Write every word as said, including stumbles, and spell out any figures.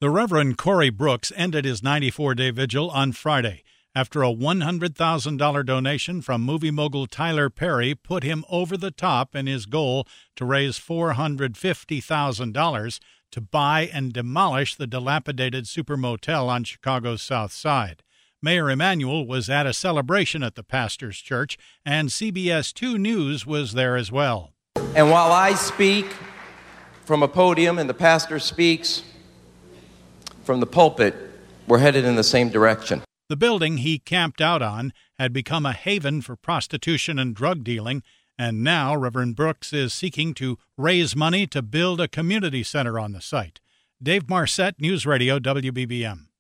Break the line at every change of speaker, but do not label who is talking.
The Reverend Corey Brooks ended his ninety-four day vigil on Friday after a one hundred thousand dollars donation from movie mogul Tyler Perry put him over the top in his goal to raise four hundred fifty thousand dollars to buy and demolish the dilapidated Super Motel on Chicago's South Side. Mayor Emanuel was at a celebration at the pastor's church, and C B S two News was there as well.
And while I speak from a podium and the pastor speaks from the pulpit, we're headed in the same direction.
The building he camped out on had become a haven for prostitution and drug dealing, and now Reverend Brooks is seeking to raise money to build a community center on the site. Dave Marcette, News Radio W B B M.